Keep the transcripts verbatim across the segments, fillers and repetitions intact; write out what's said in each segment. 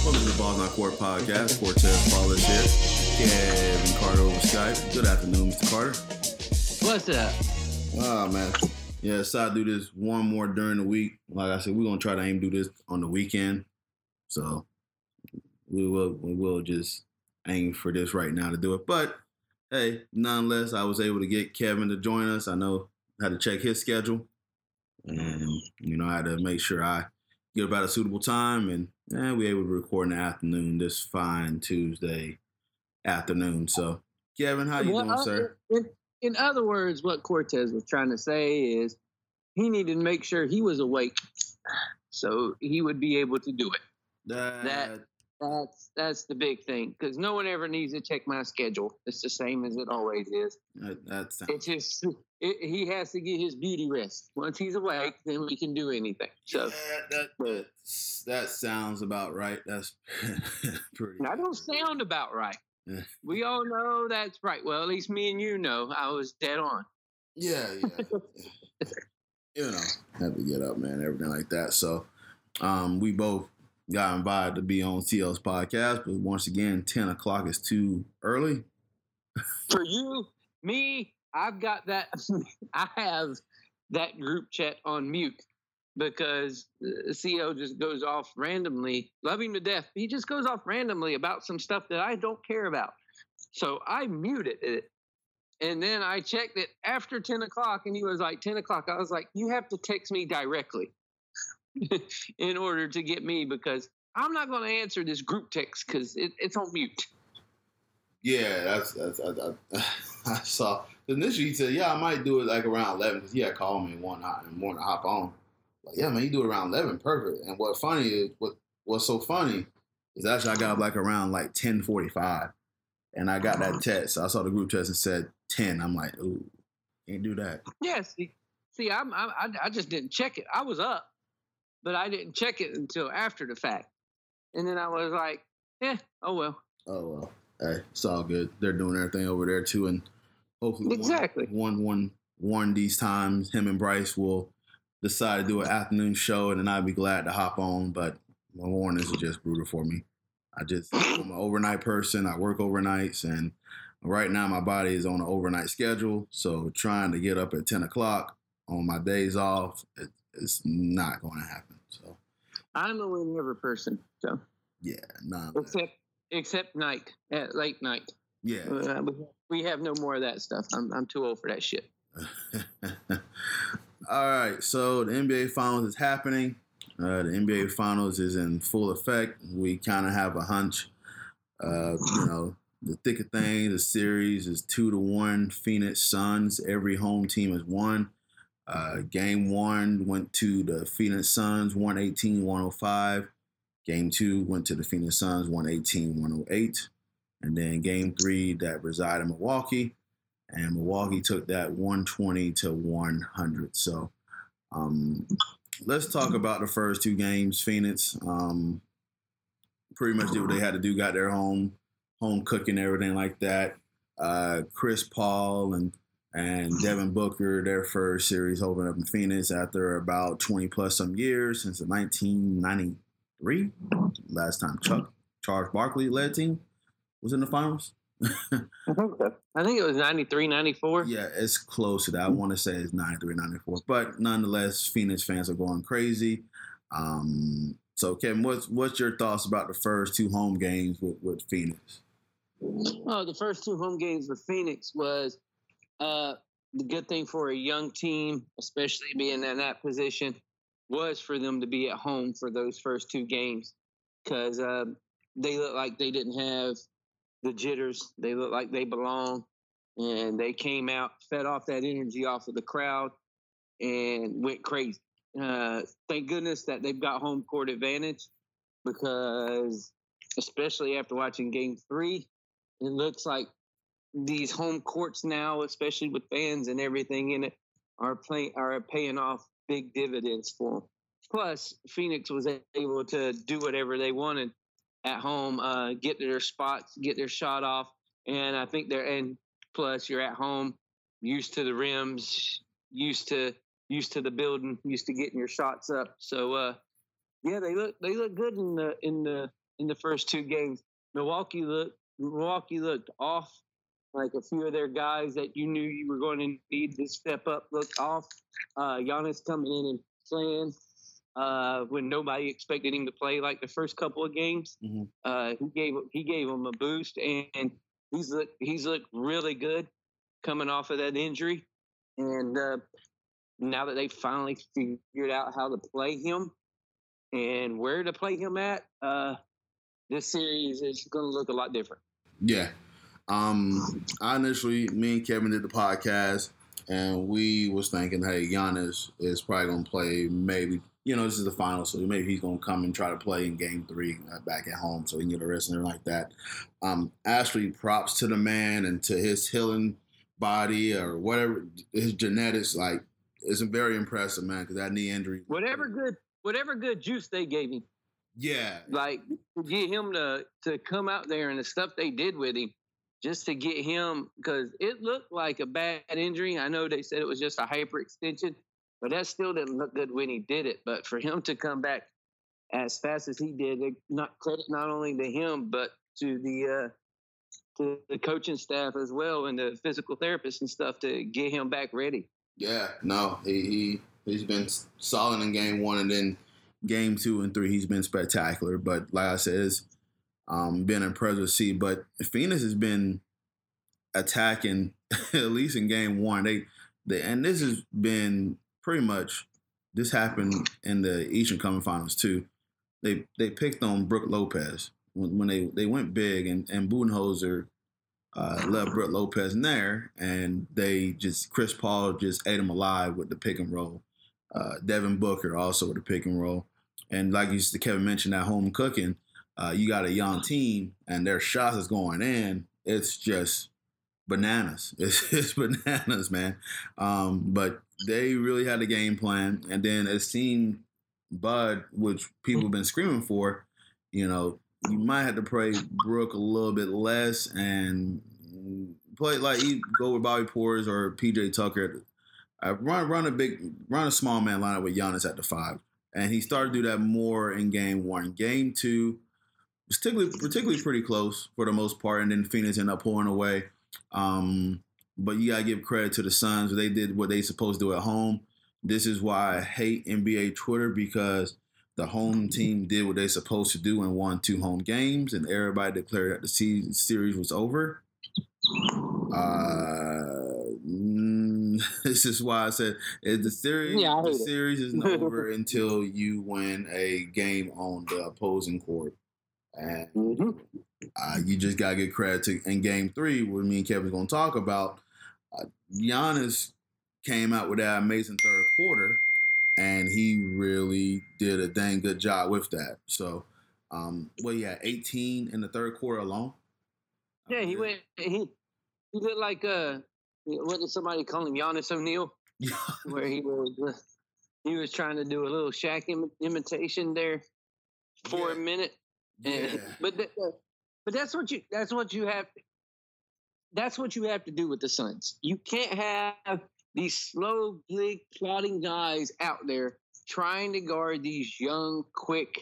Welcome to the Balls Not Court podcast. Cortez Paulus here. Kevin Carter over Skype. Good afternoon, Mister Carter. What's up? Oh, man. Yeah, decided to do this one more during the week. Like I said, we're going to try to aim to do this on the weekend. So we will we will just aim for this right now to do it. But, hey, nonetheless, I was able to get Kevin to join us. I know I had to check his schedule. And, you know, I had to make sure I get about a suitable time. And eh, we were able to record in the afternoon this fine Tuesday afternoon. So, Kevin, how you well, doing, uh, sir? In, in other words, what Cortez was trying to say is he needed to make sure he was awake so he would be able to do it. That, that that's that's the big thing, because no one ever needs to check my schedule. It's the same as it always is. that, that sounds... It's just it, he has to get his beauty rest. Once he's awake, then we can do anything. So yeah, that, that, that sounds about right. That's pretty. That don't sound about right. We all know that's right. Well, at least me and you know I was dead on. Yeah, yeah. You know, have to get up, man, everything like that. So um, we both got invited to be on T L's podcast, but once again, ten o'clock is too early. For you, me, I've got that. I have that group chat on mute because C O just goes off randomly. Love him to death. He just goes off randomly about some stuff that I don't care about. So I muted it. And then I checked it after ten o'clock, and he was like, ten o'clock. I was like, you have to text me directly in order to get me, because I'm not going to answer this group text because it, it's on mute. Yeah, that's, that's I, I, I saw. Initially, he said, yeah, I might do it like around eleven, because he had called me one night and wanted to hop on. Like, yeah, man, you do it around eleven, perfect. And what funny is, what what's so funny is actually I got up like around like ten forty-five, and I got that text. I saw the group text and said ten. I'm like, ooh, can't do that. Yeah, see, see I'm, I, I just didn't check it. I was up, but I didn't check it until after the fact. And then I was like, eh, oh well. Oh well, hey, it's all good. They're doing everything over there too, and hopefully, exactly one, one, one, one these times, him and Bryce will decide to do an afternoon show, and then I'd be glad to hop on. But my mornings are just brutal for me. I just I'm an overnight person. I work overnights, and right now my body is on an overnight schedule. So trying to get up at ten o'clock on my days off, it, it's not going to happen. So I'm a whenever person. So yeah, nah. Except except night, at late night. Yeah. Uh, we have no more of that stuff. I'm I'm too old for that shit. All right, so the N B A Finals is happening. Uh, the N B A Finals is in full effect. We kind of have a hunch. Uh, you know, the thick of things, the series is two to one Phoenix Suns. Every home team has won. Uh, game one went to the Phoenix Suns, one eighteen one oh five. Game two went to the Phoenix Suns, one eighteen one oh eight. And then game three that resided in Milwaukee. And Milwaukee took that one twenty to one hundred. So um, let's talk about the first two games. Phoenix um, pretty much did what they had to do, got their home home cooking, everything like that. Uh, Chris Paul and and Devin Booker, their first series opened up in Phoenix after about twenty plus some years, since the nineteen ninety-three. Last time Chuck Charles Barkley led team was in the finals. I think so. I think it was ninety-three, ninety-four. Yeah, it's close to that. I want to say it's ninety-three, ninety-four. But nonetheless, Phoenix fans are going crazy. Um, so, Kevin, what's what's your thoughts about the first two home games with, with Phoenix? Oh, the first two home games with Phoenix was uh, the good thing for a young team, especially being in that position, was for them to be at home for those first two games, because uh, they looked like they didn't have the jitters. They look like they belong, and they came out, fed off that energy off of the crowd, and went crazy. Uh, thank goodness that they've got home court advantage, because especially after watching game three, it looks like these home courts now, especially with fans and everything in it, are playing are paying off big dividends for them. Plus, Phoenix was able to do whatever they wanted at home, uh, get their spots, get their shot off, and I think they're and plus you're at home, used to the rims, used to used to the building, used to getting your shots up. So uh, yeah, they look they look good in the in the in the first two games. Milwaukee looked Milwaukee looked off. Like a few of their guys that you knew you were going to need to step up looked off. Uh, Giannis coming in and playing uh, when nobody expected him to play like the first couple of games. Mm-hmm. Uh, he gave he gave him a boost, and, and he's looked he's looked really good coming off of that injury. And uh, now that they finally figured out how to play him and where to play him at, uh, this series is going to look a lot different. Yeah. Um, I initially, me and Kevin did the podcast, and we was thinking, hey, Giannis is probably going to play maybe, you know, this is the final, so maybe he's going to come and try to play in game three uh, back at home so he can get a rest and everything like that. Um, actually, props to the man and to his healing body or whatever, his genetics, like, it's very impressive, man, because that knee injury. Whatever good, whatever good juice they gave him. Yeah. Like, to get him to, to come out there and the stuff they did with him, just to get him, because it looked like a bad injury. I know they said it was just a hyperextension, but that still didn't look good when he did it. But for him to come back as fast as he did, not credit not only to him, but to the uh, to the coaching staff as well and the physical therapists and stuff to get him back ready. Yeah, no, he, he, he's been solid in game one, and then game two and three, he's been spectacular. But like I said, it's Um, been impressive to see, but Phoenix has been attacking at least in game one. They, they, and this has been pretty much this happened in the Eastern Conference Finals too. They they picked on Brook Lopez when, when they, they went big, and and Budenholzer uh, left Brook Lopez in there, and they just Chris Paul just ate him alive with the pick and roll. Uh, Devin Booker also with the pick and roll, and like you Kevin mentioned, that home cooking. Uh, you got a young team, and their shots is going in. It's just bananas. It's, it's bananas, man. Um, but they really had a game plan. And then it seemed Bud, which people have been screaming for, you know, you might have to play Brook a little bit less and play like you go with Bobby Portis or P J Tucker. I run run a big run a small man lineup with Giannis at the five, and he started to do that more in game one. Game two. Particularly, particularly pretty close for the most part, and then Phoenix ended up pulling away. Um, but you gotta give credit to the Suns. They did what they supposed to do at home. This is why I hate N B A Twitter, because the home team did what they supposed to do and won two home games, and everybody declared that the season, series was over. Uh, mm, this is why I said the series. Yeah, the series isn't over until you win a game on the opposing court. And mm-hmm. uh, you just got to get credit to in game three, what me and Kevin's going to talk about. Uh, Giannis came out with that amazing third quarter, and he really did a dang good job with that. So, um, well, yeah, eighteen in the third quarter alone. Yeah, he went. He he looked like uh, what did somebody call him? Giannis O'Neal, where he was uh, he was trying to do a little Shaq Im- imitation there for yeah. a minute. And, yeah. But th- but that's what you that's what you have that's what you have to do with the Suns. You can't have these slow, big, plodding guys out there trying to guard these young, quick,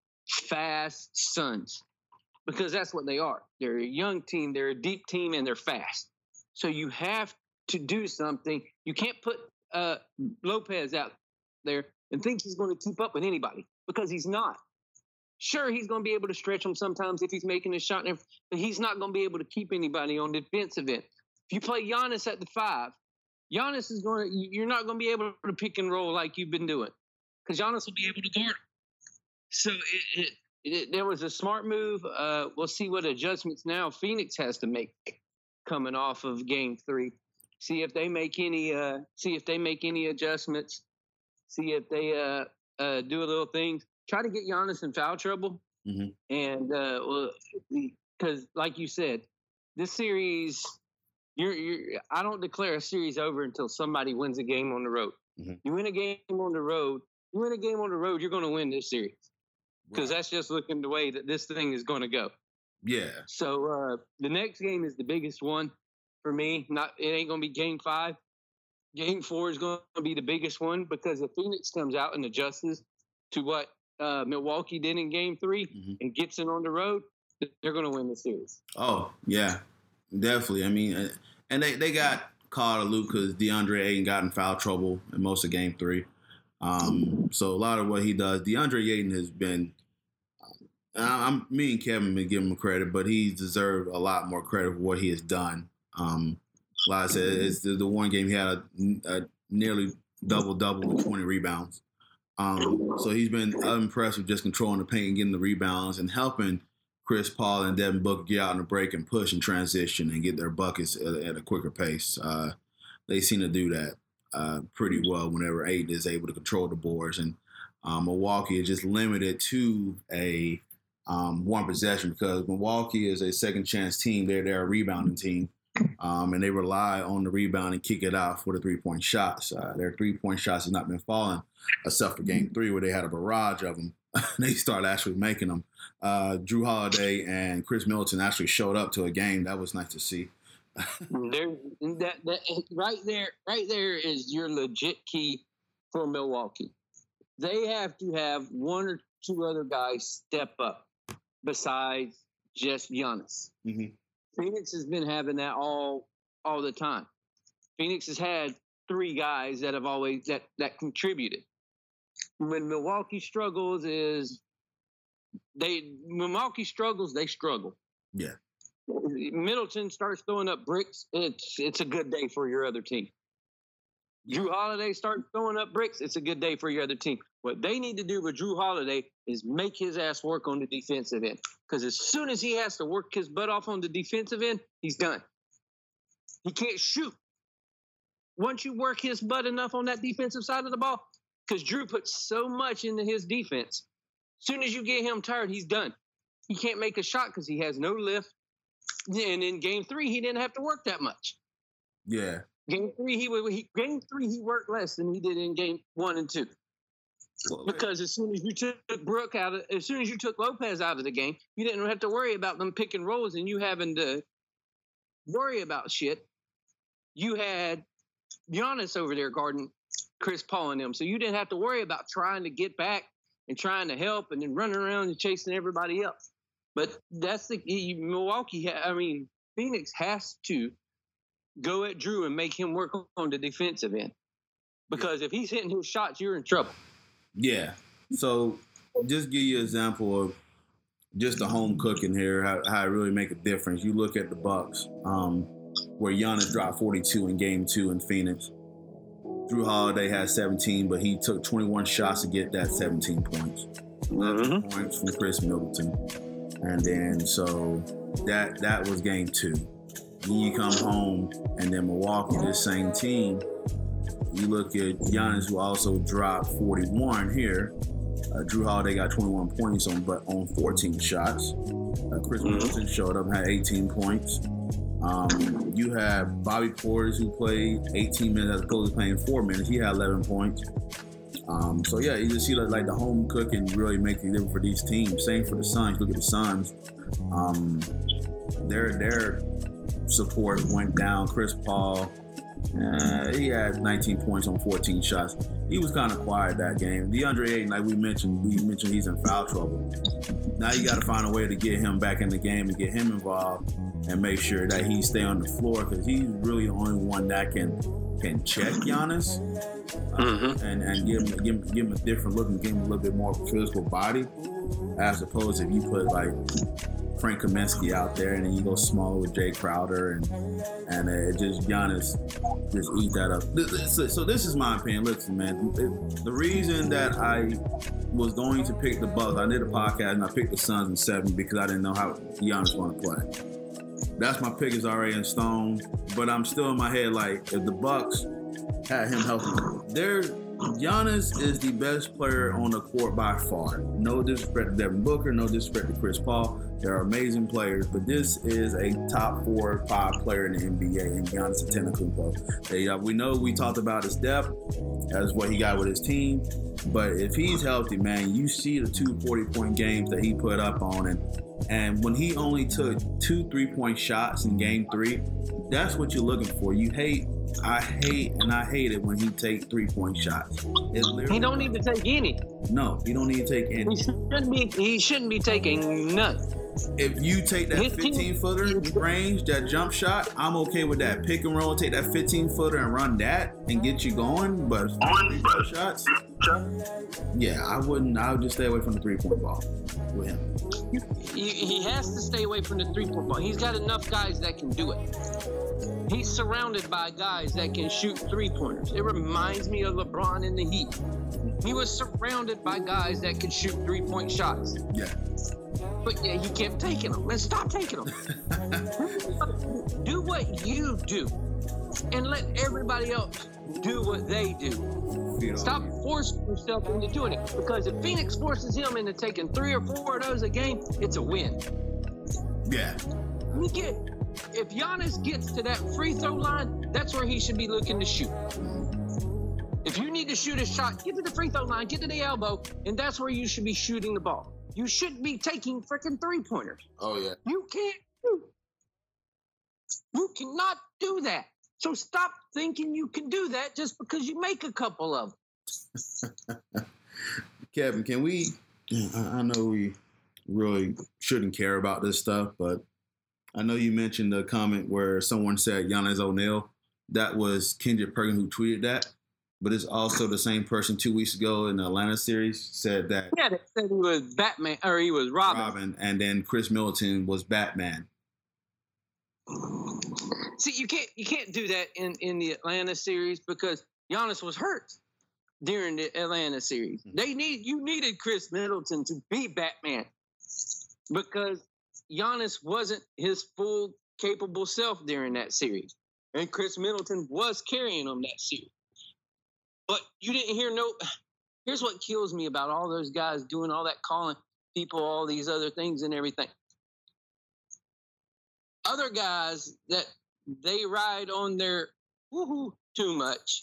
fast Suns, because that's what they are. They're a young team, they're a deep team, and they're fast. So you have to do something. You can't put uh, Lopez out there and think he's going to keep up with anybody, because he's not. Sure, he's going to be able to stretch him sometimes if he's making a shot, but he's not going to be able to keep anybody on the defensive end. If you play Giannis at the five, Giannis is going to – you're not going to be able to pick and roll like you've been doing, because Giannis will be able to guard him. So it, it, it, there was a smart move. Uh, we'll see what adjustments now Phoenix has to make coming off of game three. See if they make any uh, – see if they make any adjustments. See if they uh, uh, do a little things. Try to get Giannis in foul trouble. Mm-hmm. And uh, well, because like you said, this series, you're, you're, I don't declare a series over until somebody wins a game on the road. Mm-hmm. You win a game on the road, you win a game on the road, you're going to win this series. Because right. That's just looking the way that this thing is going to go. Yeah. So uh, the next game is the biggest one for me. Not It ain't going to be game five. Game four is going to be the biggest one, because if Phoenix comes out and adjusts to what uh, Milwaukee did in Game Three mm-hmm. and gets it on the road, they're going to win the series. Oh yeah, definitely. I mean, and they, they got called a loop because DeAndre Ayton got in foul trouble in most of Game Three. Um, so a lot of what he does, DeAndre Ayton has been. I'm me and Kevin been giving him credit, but he's deserved a lot more credit for what he has done. Um, like I said, it's the, the one game he had a, a nearly double double with twenty rebounds. Um, so he's been impressive just controlling the paint and getting the rebounds and helping Chris Paul and Devin Booker get out in the break and push and transition and get their buckets at, at a quicker pace. Uh, they seem to do that uh, pretty well whenever Ayton is able to control the boards. And um, Milwaukee is just limited to a Um, one possession because Milwaukee is a second chance team. They're, they're a rebounding team, um, and they rely on the rebound and kick it out for the three-point shots. Uh, their three-point shots has not been falling, except for Game Three where they had a barrage of them. They started actually making them. Uh, Drew Holiday and Chris Middleton actually showed up to a game. That was nice to see. there, that, that, right there, right there is your legit key for Milwaukee. They have to have one or two other guys step up. Besides just Giannis. Mm-hmm. Phoenix has been having that all all the time. Phoenix has had three guys that have always that that contributed. When Milwaukee struggles is they Milwaukee struggles, they struggle. Yeah. Middleton starts throwing up bricks, it's it's a good day for your other team. Drew Holiday starts throwing up bricks, it's a good day for your other team. What they need to do with Drew Holiday is make his ass work on the defensive end. Because as soon as he has to work his butt off on the defensive end, he's done. He can't shoot. Once you work his butt enough on that defensive side of the ball, because Drew puts so much into his defense, as soon as you get him tired, he's done. He can't make a shot because he has no lift. And in Game Three, he didn't have to work that much. Yeah. Game three, he, he game three he worked less than he did in game one and two. Well, because as soon as you took Brooke out of, as soon as you took Lopez out of the game, you didn't have to worry about them pick and rolls and you having to worry about shit. You had Giannis over there guarding Chris Paul and them, so you didn't have to worry about trying to get back and trying to help and then running around and chasing everybody else. But that's the Milwaukee. I mean, Phoenix has to go at Drew and make him work on the defensive end. Because if he's hitting his shots, you're in trouble. Yeah. So just give you an example of just the home cooking here, how, how it really make a difference. You look at the Bucks, um, where Giannis dropped forty-two in game two in Phoenix. Drew Holiday had seventeen, but he took twenty-one shots to get that seventeen points. eleven mm-hmm. points from Chris Middleton. And then so that that was game two. Then you come home, and then Milwaukee, this same team, you look at Giannis, who also dropped forty-one here. Uh, Drew Holiday got twenty-one points on, but on fourteen shots. Uh, Chris mm-hmm. Middleton showed up, had eighteen points. Um, you have Bobby Portis, who played eighteen minutes as opposed to playing four minutes. He had eleven points. Um, so yeah, you just see like, like the home cooking really make a difference for these teams. Same for the Suns. Look at the Suns. Um, their their support went down. Chris Paul, uh, he had nineteen points on fourteen shots. He was kind of quiet that game. DeAndre Ayton, like we mentioned, we mentioned he's in foul trouble. Now you got to find a way to get him back in the game and get him involved and make sure that he stay on the floor because he's really the only one that can can check Giannis uh, mm-hmm. and, and give him, give, him, give him a different look and give him a little bit more physical body as opposed to if you put like Frank Kaminsky out there and then you go smaller with Jay Crowder and and uh, just Giannis just eat that up. So, so this is my opinion. Listen, man, the reason that I was going to pick the Bucks, I did a podcast and I picked the Suns in seven because I didn't know how Giannis was going to play. That's my pick is already in stone, but I'm still in my head like if the Bucks had him healthy, there Giannis is the best player on the court by far. No disrespect to Devin Booker, no disrespect to Chris Paul. They're amazing players, but this is a top four, five player in the N B A, and Giannis Antetokounmpo. They, uh, we know we talked about his depth as what he got with his team, but if he's healthy, man, you see the two forty-point games that he put up on, and and when he only took two three-point shots in game three, that's what you're looking for. You hate I hate and I hate it when he takes three point shots. He don't need to take any. No, he don't need to take any. He shouldn't be. He shouldn't be taking none. If you take that fifteen footer range, that jump shot, I'm okay with that. Pick and roll, take that fifteen footer and run that and get you going. But three point shots, yeah, I wouldn't. I would just stay away from the three point ball with him. He, he has to stay away from the three point ball. He's got enough guys that can do it. He's surrounded by guys that can shoot three pointers. It reminds me of LeBron in the Heat. He was surrounded by guys that could shoot three point shots. Yeah. But yeah, he kept taking them. Let's stop taking them. Do what you do, and let everybody else do what they do. Stop forcing yourself into doing it. Because if Phoenix forces him into taking three or four of those a game, it's a win. Yeah. We get if Giannis gets to that free throw line, that's where he should be looking to shoot. If you need to shoot a shot, get to the free throw line, get to the elbow, and that's where you should be shooting the ball. You shouldn't be taking freaking three-pointers. Oh, yeah. You can't do You cannot do that. So stop thinking you can do that just because you make a couple of them. Kevin, can we – I know we really shouldn't care about this stuff, but I know you mentioned a comment where someone said Giannis O'Neal. That was Kendrick Perkins who tweeted that. But it's also the same person two weeks ago in the Atlanta series said that. Yeah, they said he was Batman, or he was Robin. Robin, and then Chris Middleton was Batman. See, you can't you can't do that in, in the Atlanta series because Giannis was hurt during the Atlanta series. Mm-hmm. They need you needed Chris Middleton to be Batman because Giannis wasn't his full capable self during that series, and Chris Middleton was carrying him that series. But you didn't hear no – here's what kills me about all those guys doing all that, calling people all these other things and everything. Other guys that they ride on their woohoo too much,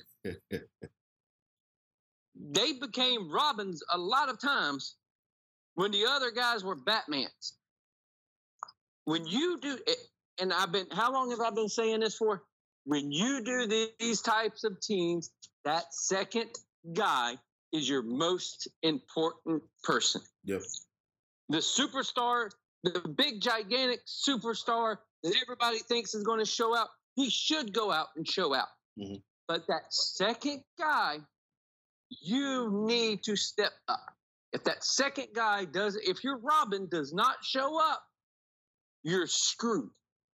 they became Robins a lot of times when the other guys were Batmans. When you do – and I've been – how long have I been saying this for? When you do these types of teams – that second guy is your most important person. Yep. The superstar, the big, gigantic superstar that everybody thinks is going to show out, he should go out and show out. Mm-hmm. But that second guy, you need to step up. If that second guy does, if your Robin does not show up, you're screwed.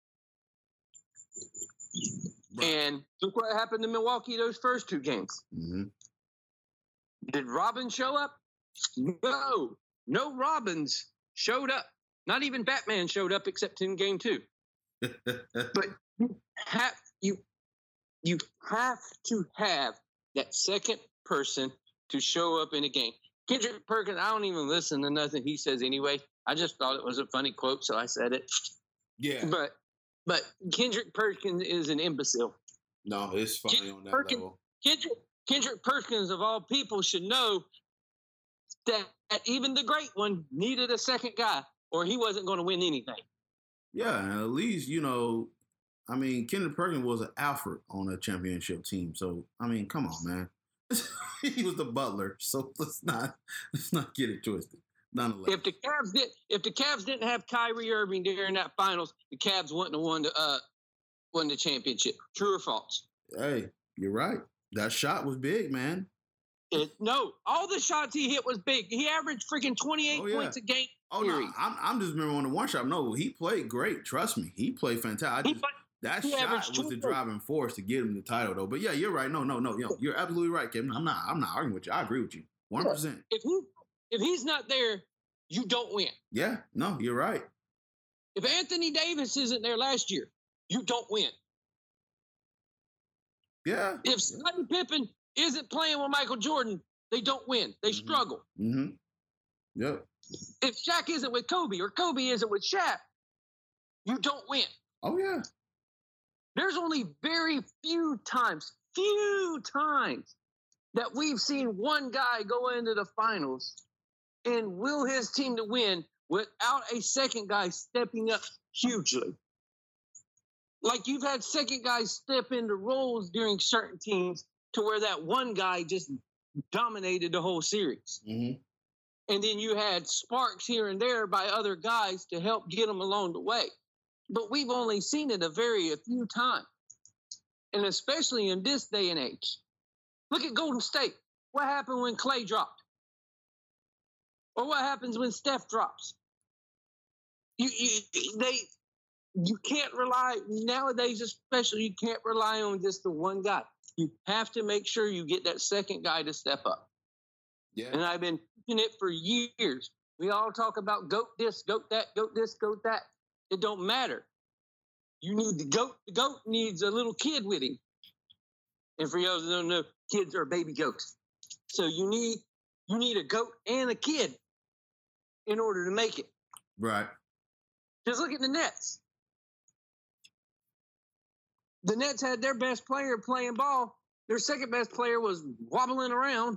Right. And look what happened to Milwaukee those first two games. Mm-hmm. Did Robin show up? No. No Robins showed up. Not even Batman showed up except in game two. But you have, you, you have to have that second person to show up in a game. Kendrick Perkins, I don't even listen to nothing he says anyway. I just thought it was a funny quote, so I said it. Yeah. But But Kendrick Perkins is an imbecile. No, it's funny Kendrick on that Perkins, level. Kendrick, Kendrick Perkins, of all people, should know that even the great one needed a second guy, or he wasn't going to win anything. Yeah, and at least, you know, I mean, Kendrick Perkins was an Alfred on a championship team. So, I mean, come on, man. He was the butler, so let's not let's not get it twisted. If the Cavs did, if the Cavs didn't have Kyrie Irving during that finals, the Cavs wouldn't have won the uh, won the championship. True or false? Hey, you're right. That shot was big, man. It, no, all the shots he hit was big. He averaged freaking twenty-eight oh, yeah. points a game. Oh no, I'm I'm just remember on the one shot. No, he played great. Trust me, he played fantastic. He, just, that shot was the driving force to get him the title, though. But yeah, you're right. No, no, no, yo, you're absolutely right, Kevin. I'm not I'm not arguing with you. I agree with you, one hundred percent. If he If he's not there, you don't win. Yeah, no, you're right. If Anthony Davis isn't there last year, you don't win. Yeah. If Scottie Pippen isn't playing with Michael Jordan, they don't win. They mm-hmm. struggle. Mm-hmm. Yep. If Shaq isn't with Kobe or Kobe isn't with Shaq, you don't win. Oh, yeah. There's only very few times, few times that we've seen one guy go into the finals and will his team to win without a second guy stepping up hugely. like you've had second guys step into roles during certain teams to where that one guy just dominated the whole series. Mm-hmm. And then you had sparks here and there by other guys to help get them along the way. But we've only seen it a very a few times. And especially in this day and age. Look at Golden State. What happened when Clay dropped? Or what happens when Steph drops? You, you, they, you can't rely, nowadays especially, you can't rely on just the one guy. You have to make sure you get that second guy to step up. Yeah. And I've been teaching it for years. We all talk about goat this, goat that, goat this, goat that. It don't matter. You need the goat. The goat needs a little kid with him. And for those who don't know, kids are baby goats. So you need you need a goat and a kid in order to make it. Right. Just look at the Nets. The Nets had their best player playing ball. Their second best player was wobbling around.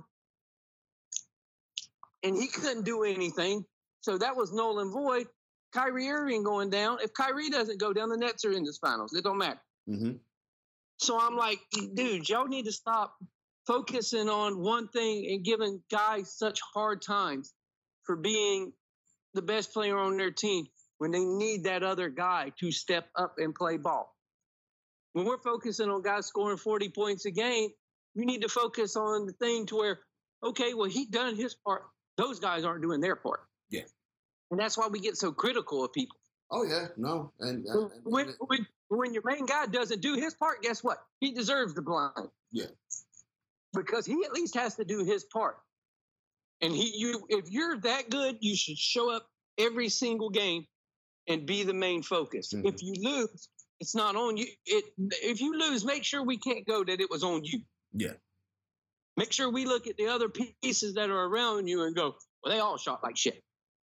And he couldn't do anything. So that was null and void. Kyrie Irving going down. If Kyrie doesn't go down, the Nets are in this finals. It don't matter. Mm-hmm. So I'm like, dude, y'all need to stop focusing on one thing and giving guys such hard times for being the best player on their team when they need that other guy to step up and play ball. When we're focusing on guys scoring forty points a game, you need to focus on the thing to where, okay, well, he done his part. Those guys aren't doing their part. Yeah. And that's why we get so critical of people. Oh, yeah. No. And, and, and when, when, when your main guy doesn't do his part, guess what? He deserves the blind. Yeah. Because he at least has to do his part. And he, you, if you're that good, you should show up every single game and be the main focus. Mm-hmm. If you lose, it's not on you. It, if you lose, make sure we can't go that it was on you. Yeah. Make sure we look at the other pieces that are around you and go, well, they all shot like shit.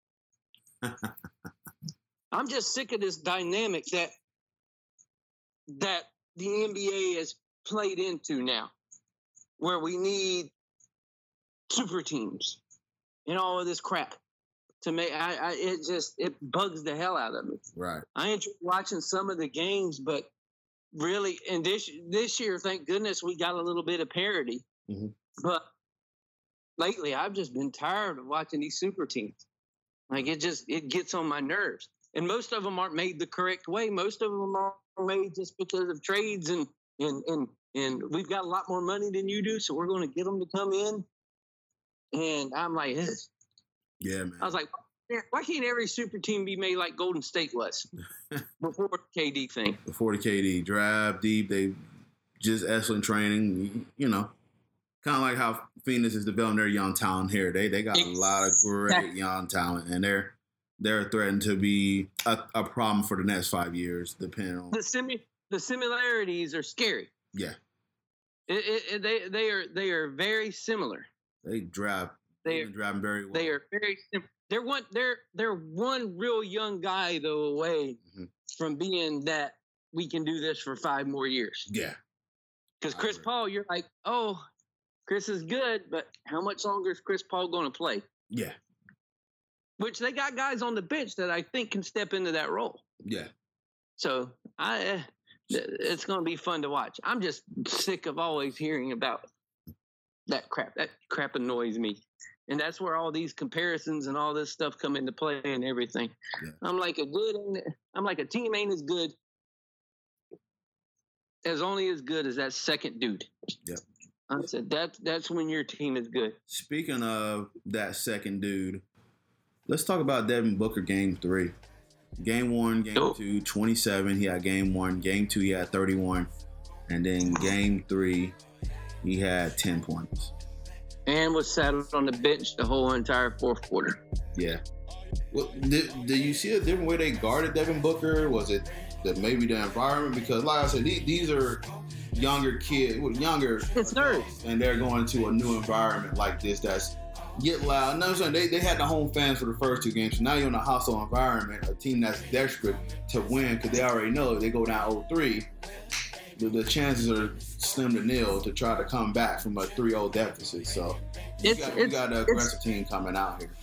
I'm just sick of this dynamic that that the N B A has played into now, where we need super teams and all of this crap to make. I, I it just it bugs the hell out of me. Right. I enjoy watching some of the games, but really, and this this year, thank goodness, we got a little bit of parity. Mm-hmm. But lately, I've just been tired of watching these super teams. Like it just it gets on my nerves. And most of them aren't made the correct way. Most of them are made just because of trades and and and and we've got a lot more money than you do, so we're going to get them to come in. And I'm like, ugh. Yeah, man. I was like, why can't every super team be made like Golden State was before the K D thing? Before the K D draft, deep, they just excellent training. You know, kind of like how Phoenix is developing their young talent here. They they got a lot of great young talent, and they're they're threatened to be a, a problem for the next five years, depending on the simi- the similarities are scary. Yeah, it, it, it, they they are they are very similar. They draft they are driving very well. They are very sim- they're one they're they're one real young guy though away mm-hmm. from being that we can do this for five more years. Yeah, because Chris Paul, you're like, oh, Chris is good, but how much longer is Chris Paul going to play? Yeah. Which they got guys on the bench that I think can step into that role. Yeah. So I, it's going to be fun to watch. I'm just sick of always hearing about that crap. That crap annoys me, and that's where all these comparisons and all this stuff come into play and everything. Yeah. I'm like a good. I'm like a team ain't as good as only as good as that second dude. Yeah. I said that that's when your team is good. Speaking of that second dude. Let's talk about Devin Booker game three. Game one, game oh. two, twenty-seven. He had game one. Game two, he had thirty-one. And then game three, he had ten points. And was sat on the bench the whole entire fourth quarter. Yeah. Well, did, did you see a different way they guarded Devin Booker? Was it the, maybe the environment? Because like I said, these, these are younger kids, younger. It's nerds. And they're going to a new environment like this that's get loud. No, I'm saying they, they had the home fans for the first two games. So now you're in a hostile environment, a team that's desperate to win because they already know if they go down oh three, the, the chances are slim to nil to try to come back from a three oh deficit. So you it's, got, it's, you got an aggressive team coming out here.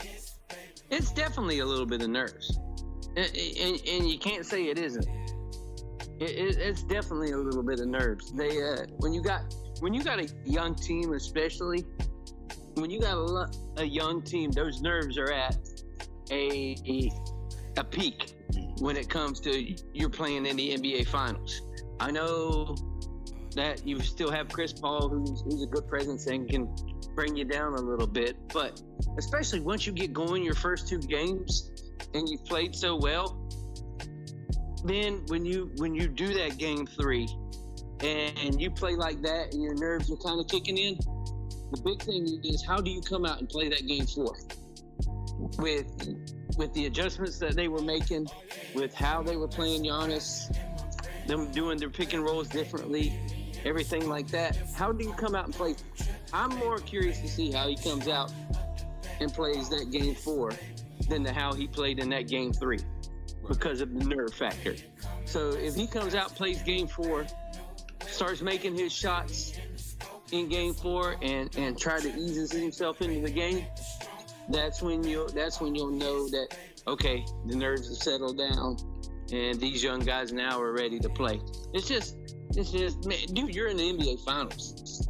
It's definitely a little bit of nerves. And, and, and you can't say it isn't. it, it, it's definitely a little bit of nerves. They uh, when you got when you got a young team, especially when you got a, a young team, those nerves are at a, a a peak when it comes to you're playing in the N B A Finals. I know that you still have Chris Paul, who's, who's a good presence and can bring you down a little bit, but especially once you get going your first two games and you've played so well, then when you when you do that game three and you play like that and your nerves are kind of kicking in, the big thing is how do you come out and play that game four with with the adjustments that they were making, with how they were playing Giannis, them doing their pick and rolls differently, everything like that. How do you come out and play? I'm more curious to see how he comes out and plays that game four than to how he played in that game three because of the nerve factor. So if he comes out, plays game four, starts making his shots in game four and, and try to ease himself into the game, that's when you that's when you'll know that, okay, the nerves have settled down and these young guys now are ready to play. It's just, it's just, man, dude, you're in the N B A Finals.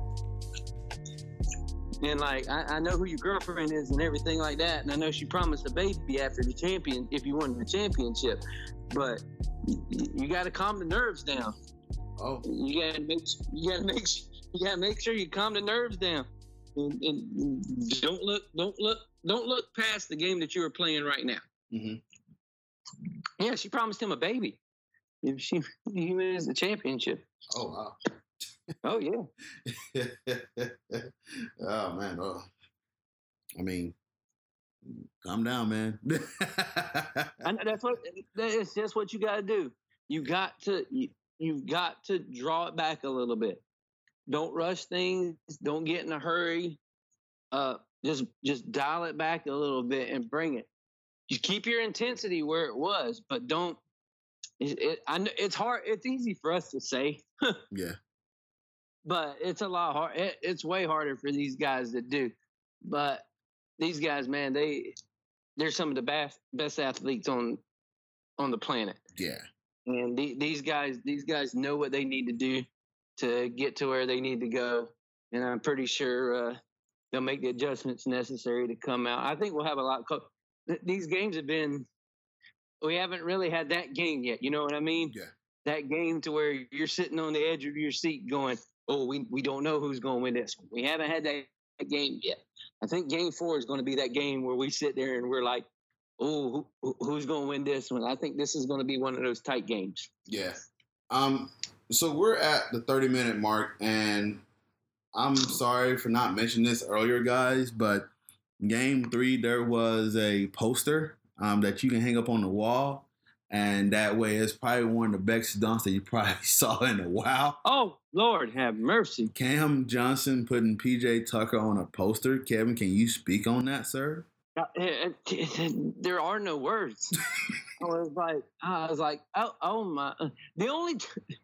And, like, I, I know who your girlfriend is and everything like that, and I know she promised a baby after the champion, if you won the championship. But you, you got to calm the nerves down. Oh. You got to make, you got to make, you got to make sure you calm the nerves down, and, and don't look, don't look, don't look past the game that you were playing right now. Mm-hmm. Yeah, she promised him a baby if she he wins the championship. Oh wow. Oh yeah. Oh man. Oh. I mean, calm down, man. I know that's what that's just what you got to do. You got to you, you've got to draw it back a little bit. Don't rush things. Don't get in a hurry. Uh, just just dial it back a little bit and bring it. You keep your intensity where it was, but don't. It, it, I know it's hard. It's easy for us to say. Yeah. But it's a lot hard. It, it's way harder for these guys to do. But these guys, man, they they're some of the best best athletes on on the planet. Yeah. And the, these guys, these guys know what they need to do to get to where they need to go. And I'm pretty sure uh, they'll make the adjustments necessary to come out. I think we'll have a lot. Of, these games have been. We haven't really had that game yet. You know what I mean? Yeah. That game to where you're sitting on the edge of your seat going, oh, we, we don't know who's going to win this one. We haven't had that, that game yet. I think game four is going to be that game where we sit there and we're like, oh, who, who's going to win this one? I think this is going to be one of those tight games. Yeah. Um. So we're at the thirty-minute mark, and I'm sorry for not mentioning this earlier, guys, but game three, there was a poster um, that you can hang up on the wall. And that way, it's probably one of the best dunks that you probably saw in a while. Oh, Lord, have mercy. Cam Johnson putting P J Tucker on a poster. Kevin, can you speak on that, sir? Uh, it, it, it, there are no words. I was like, I was like, oh, oh my. The only,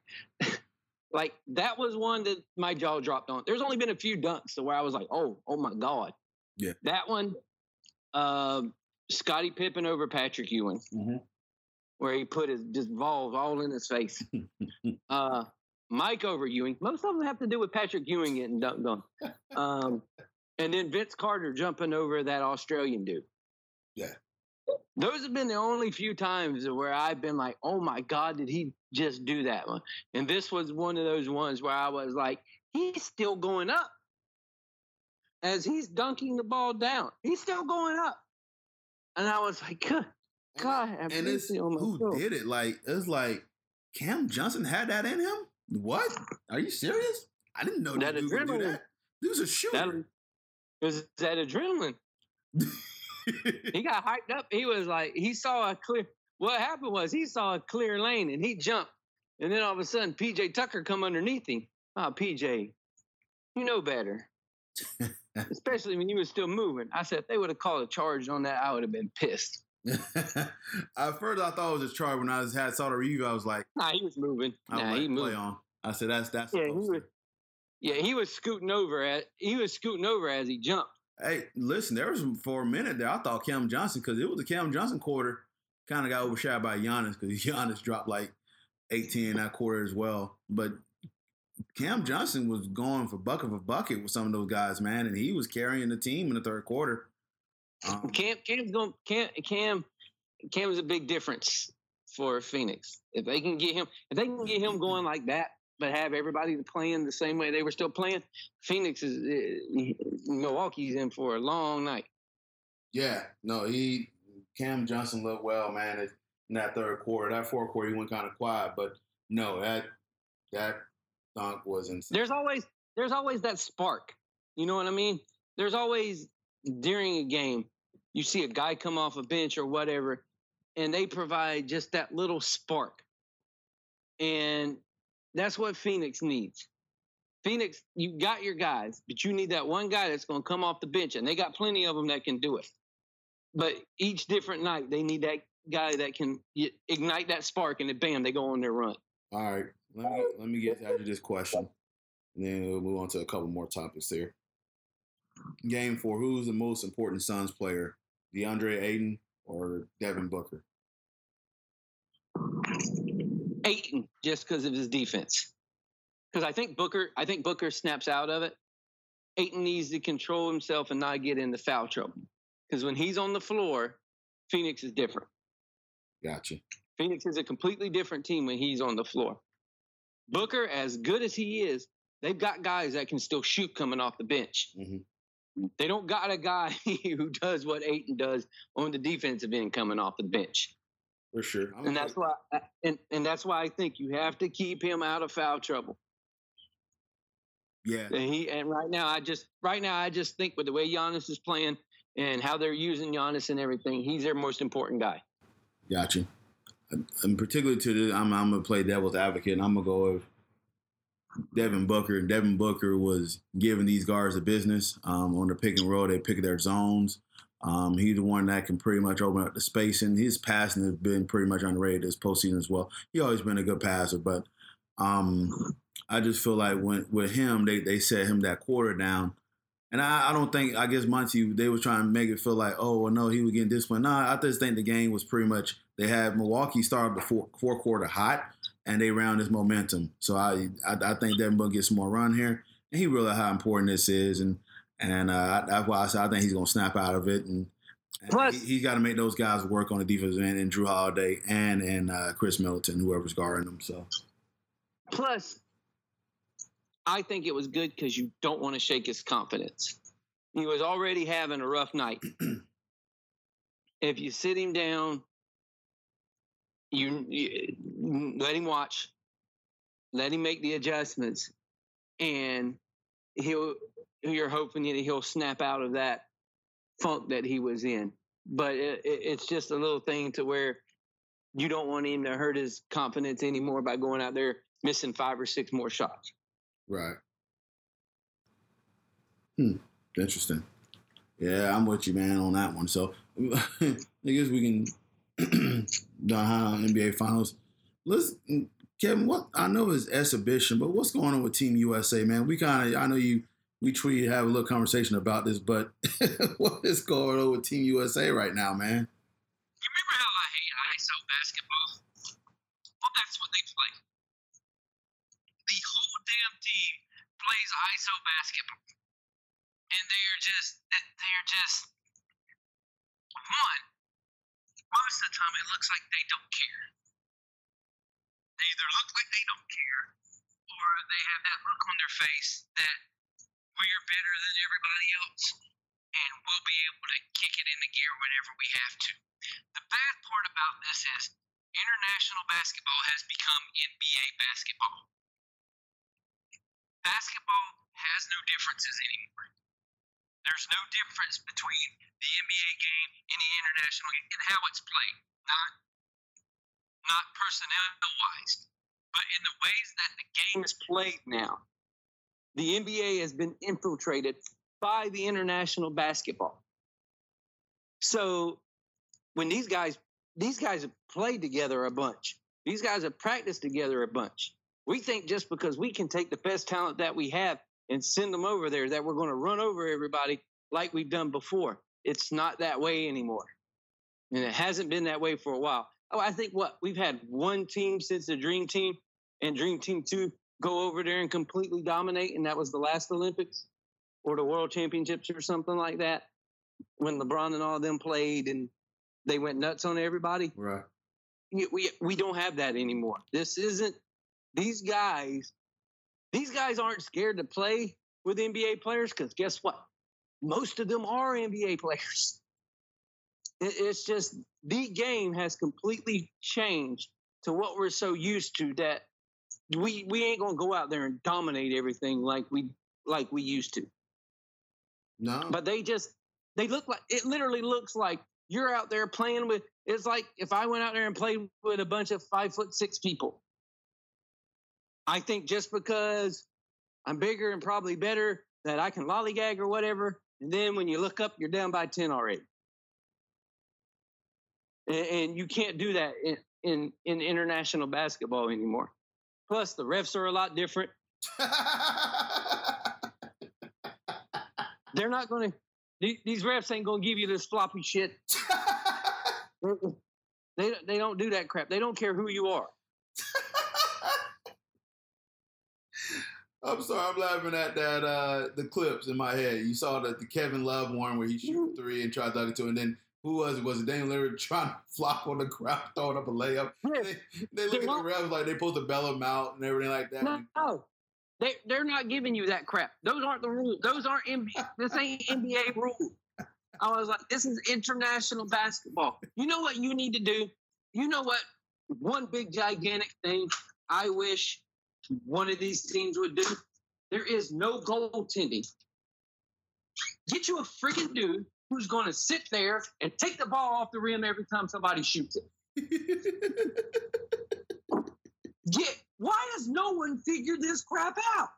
like, that was one that my jaw dropped on. There's only been a few dunks to where I was like, oh, oh my God. Yeah. That one, uh, Scottie Pippen over Patrick Ewing. Mm-hmm. Where he put his just balls all in his face. uh, Mike over Ewing. Most of them have to do with Patrick Ewing getting dunked on. Um, and then Vince Carter jumping over that Australian dude. Yeah. Those have been the only few times where I've been like, oh my God, did he just do that one? And this was one of those ones where I was like, he's still going up. As he's dunking the ball down, he's still going up. And I was like, good. God, and it's who soul. did it? Like it's like Cam Johnson had that in him. What? Are you serious? I didn't know that dude would do that. Dude's a shooter. That, it was that adrenaline. He got hyped up. He was like, he saw a clear. What happened was he saw a clear lane and he jumped, and then all of a sudden P J Tucker come underneath him. Oh, P J, you know better. Especially when you were still moving. I said if they would have called a charge on that, I would have been pissed. At first, I thought it was a charge. When I was, had saw the review, I was like, "Nah, he was moving. I nah, like, he moved. Play on." I said, "That's that's." Yeah, he was. Yeah, he was scooting over at. He was scooting over as he jumped. Hey, listen, there was for a minute there. I thought Cam Johnson, because it was the Cam Johnson quarter, kind of got overshadowed by Giannis because Giannis dropped like eighteen in that quarter as well. But Cam Johnson was going for bucket for bucket with some of those guys, man, and he was carrying the team in the third quarter. Um, Cam, Cam's going. Cam, Cam, Cam is a big difference for Phoenix. If they can get him, if they can get him going like that, but have everybody playing the same way they were still playing, Phoenix is uh, Milwaukee's in for a long night. Yeah, no, he Cam Johnson looked well, man, in that third quarter. That fourth quarter, he went kind of quiet, but no, that that dunk was insane. There's always there's always that spark. You know what I mean? There's always during a game, you see a guy come off a bench or whatever, and they provide just that little spark. And that's what Phoenix needs. Phoenix, you got your guys, but you need that one guy that's going to come off the bench, and they got plenty of them that can do it. But each different night, they need that guy that can ignite that spark, and then bam, they go on their run. All right, let me let me get to this question, and then we'll move on to a couple more topics here. Game four, who's the most important Suns player, DeAndre Ayton or Devin Booker? Ayton, just because of his defense. Because I think Booker, I think Booker snaps out of it. Ayton needs to control himself and not get into foul trouble. Because when he's on the floor, Phoenix is different. Gotcha. Phoenix is a completely different team when he's on the floor. Booker, as good as he is, they've got guys that can still shoot coming off the bench. Mm-hmm. They don't got a guy who does what Ayton does on the defensive end coming off the bench. For sure. I'm and that's why and, and that's why I think you have to keep him out of foul trouble. Yeah. And he and right now I just right now I just think with the way Giannis is playing and how they're using Giannis and everything, he's their most important guy. Gotcha. And particularly to the I'm I'm gonna play devil's advocate and I'm gonna go with Devin Booker. Devin Booker was giving these guards the business. Um, on the pick and roll, they pick their zones. Um, he's the one that can pretty much open up the spacing. His passing has been pretty much underrated this postseason as well. He's always been a good passer, but um, I just feel like when with him, they they set him that quarter down. And I, I don't think, I guess Monty, they were trying to make it feel like, oh, well, no, he was getting disciplined. No, I just think the game was pretty much, they had Milwaukee start the four, four quarter hot, and they round his momentum. So I I, I think Devin Booker gets some more run here. And he realized how important this is. And and uh, that's why I said I think he's going to snap out of it. And, and Plus, he, he's got to make those guys work on the defensive end, and Drew Holiday and, and uh, Chris Middleton, whoever's guarding them. So. Plus, I think it was good because you don't want to shake his confidence. He was already having a rough night. If you sit him down, you, you let him watch, let him make the adjustments, and he'll. You're hoping that he'll snap out of that funk that he was in. But it, it, it's just a little thing to where you don't want him to hurt his confidence anymore by going out there missing five or six more shots. Right. Hmm. Interesting. Yeah, I'm with you, man, on that one. So I guess we can done N B A Finals. Let's, Kevin. What I know is exhibition, but what's going on with Team U S A, man? We kind of, I know you. We tweeted, have a little conversation about this, but what is going on with Team U S A right now, man? You remember how I hate I S O basketball? Well, that's what they play. The whole damn team plays I S O basketball. And they're just, they're just, one, most of the time it looks like they don't care. They either look like they don't care, or they have that look on their face that we're better than everybody else, and we'll be able to kick it into gear whenever we have to. The bad part about this is international basketball has become N B A basketball. Basketball has no differences anymore. There's no difference between the N B A game and the international game and how it's played. Not, not personnel-wise, but in the ways that the game is played now. The N B A has been infiltrated by the international basketball. So when these guys, these guys have played together a bunch. These guys have practiced together a bunch. We think just because we can take the best talent that we have and send them over there that we're going to run over everybody like we've done before. It's not that way anymore. And it hasn't been that way for a while. Oh, I think what we've had one team since the Dream Team and Dream Team Two go over there and completely dominate, and that was the last Olympics or the World Championships or something like that, when LeBron and all of them played and they went nuts on everybody. Right. We we don't have that anymore. This isn't these guys. These guys aren't scared to play with N B A players because guess what? Most of them are N B A players. It, it's just the game has completely changed to what we're so used to that we we ain't gonna go out there and dominate everything like we like we used to. No. But they just they look like it literally looks like you're out there playing with it's like if I went out there and played with a bunch of five foot six people. I think just because I'm bigger and probably better that I can lollygag or whatever, and then when you look up, you're down by ten already. And, and you can't do that in, in, in international basketball anymore. Plus, the refs are a lot different. They're not going to – these refs ain't going to give you this floppy shit. they, they don't do that crap. They don't care who you are. I'm sorry, I'm laughing at that. Uh, the clips in my head. You saw the, the Kevin Love one where he shoot three and tried to dunk it to, and then who was it? Was it Damian Lillard trying to flop on the ground, throwing up a layup? Yeah. They, they look at the refs like they supposed to bail him out and everything like that. No, no. They they're not giving you that crap. Those aren't the rules. Those aren't N B A. This ain't N B A rules. I was like, this is international basketball. You know what you need to do? You know what? One big gigantic thing I wish one of these teams would do. There is no goaltending. Get you a freaking dude who's going to sit there and take the ball off the rim every time somebody shoots it. Get, why has no one figured this crap out?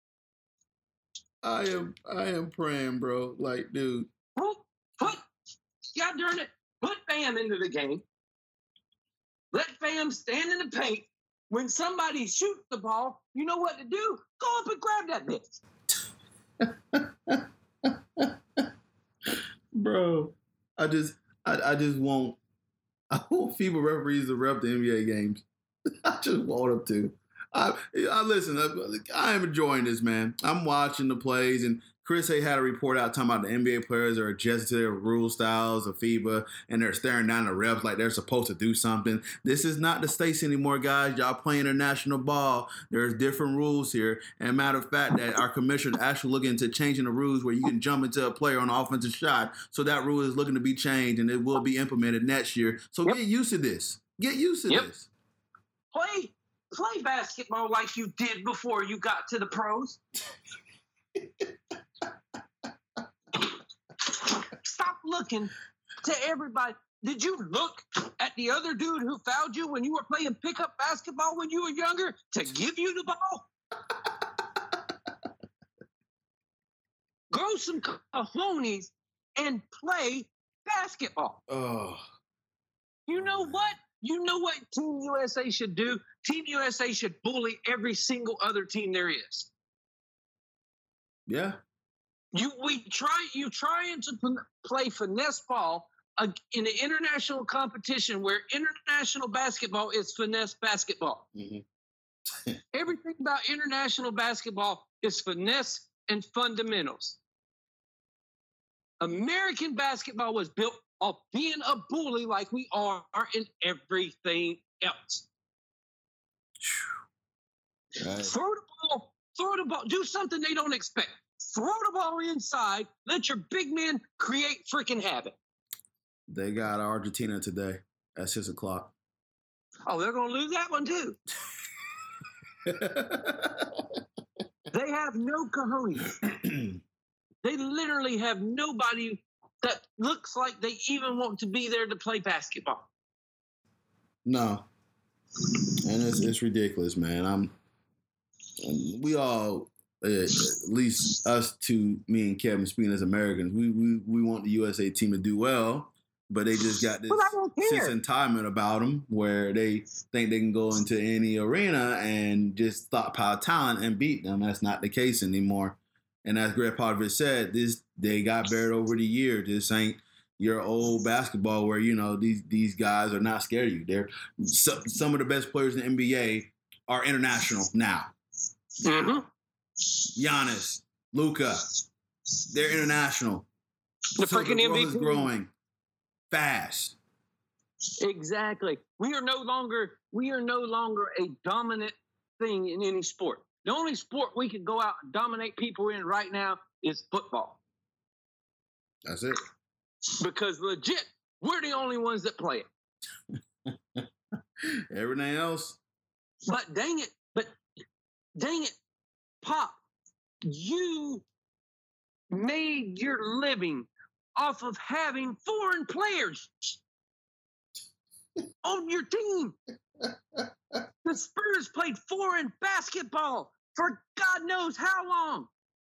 I am I am praying, bro. Like, dude. Put, put God darn it, put Bam into the game. Let Bam stand in the paint. When somebody shoots the ball, you know what to do. Go up and grab that bitch. Bro, I just I, I just want I want FIBA referees to rep the N B A games. I just want them to. I, I listen. I, I am enjoying this, man. I'm watching the plays, and Chris Hay had a report out talking about the N B A players are adjusting to their rule styles of FIBA, and they're staring down the refs like they're supposed to do something. This is not the States anymore, guys. Y'all play international ball. There's different rules here. And matter of fact, that our commissioner actually looking into changing the rules where you can jump into a player on an offensive shot. So that rule is looking to be changed, and it will be implemented next year. So yep. Get used to this. Get used to yep. this. Play, play basketball like you did before you got to the pros. Stop looking to everybody. Did you look at the other dude who fouled you when you were playing pickup basketball when you were younger to give you the ball? Grow some cojones and play basketball. Oh. You know what? You know what Team U S A should do? Team U S A should bully every single other team there is. Yeah. You we try you trying to play finesse ball uh, in an international competition where international basketball is finesse basketball. Mm-hmm. Everything about international basketball is finesse and fundamentals. American basketball was built off being a bully like we are in everything else. Right. Throw the ball, throw the ball, do something they don't expect. Throw the ball inside. Let your big men create freaking havoc. They got Argentina today at six o'clock. Oh, they're going to lose that one too. They have no cojones. They literally have nobody that looks like they even want to be there to play basketball. No. And it's, it's ridiculous, man. I'm. We all, uh, at least us two, me and Kevin, speaking as Americans, we, we we want the U S A team to do well, but they just got this sense of entitlement about them where they think they can go into any arena and just stockpile talent and beat them. That's not the case anymore. And as Greg Popovich said, this they got buried over the year. This ain't your old basketball where, you know, these these guys are not scared of you. They're so, some of the best players in the N B A are international now. Mm-hmm. Giannis, Luka, they're international. The so freaking the M V P is growing fast. Exactly. We are no longer we are no longer a dominant thing in any sport. The only sport we can go out and dominate people in right now is football. That's it. Because legit, we're the only ones that play it. Everything else. But dang it, but dang it, Pop, you made your living off of having foreign players on your team. The Spurs played foreign basketball for God knows how long.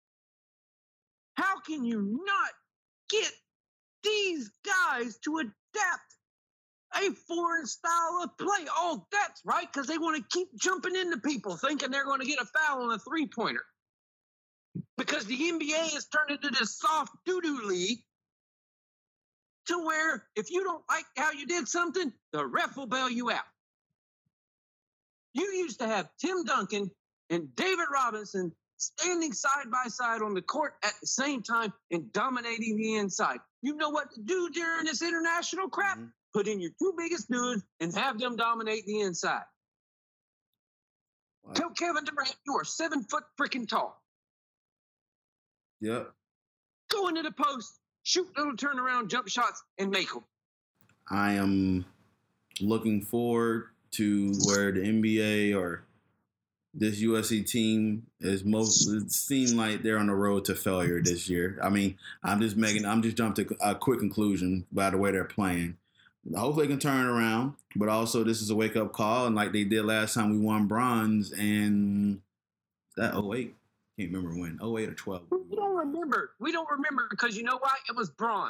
How can you not get these guys to adapt a foreign style of play? Oh, that's right, because they want to keep jumping into people thinking they're going to get a foul on a three-pointer. Because the N B A has turned into this soft doo-doo league to where if you don't like how you did something, the ref will bail you out. You used to have Tim Duncan and David Robinson standing side by side on the court at the same time and dominating the inside. You know what to do during this international crap? Mm-hmm. Put in your two biggest dudes and have them dominate the inside. Wow. Tell Kevin Durant you are seven foot freaking tall. Yep. Go into the post, shoot little turnaround jump shots, and make them. I am looking forward to where the N B A or this U S C team is most. It seems like they're on the road to failure this year. I mean, I'm just making. I'm just jumping to a quick conclusion by the way they're playing. Hopefully, they can turn it around. But also, this is a wake up call, and like they did last time, we won bronze and that oh eight. Can't remember when. oh eight or twelve. We don't remember. We don't remember because you know why? It was bronze.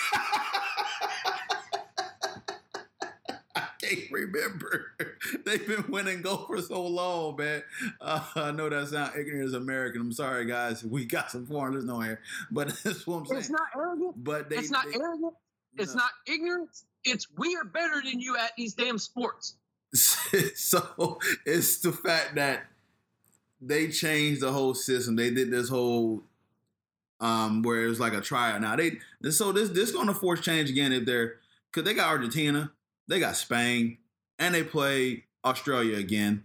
I can't remember. They've been winning gold for so long, man. Uh, I know that sounds ignorant as American. I'm sorry, guys. We got some foreigners on here, but that's what I'm saying. It's not arrogant. But they, it's not they, arrogant. It's no. not ignorance. It's we are better than you at these damn sports. So it's the fact that they changed the whole system. They did this whole um, where it was like a tryout. Now they so this this going to force change again if they're because they got Argentina, they got Spain, and they play Australia again.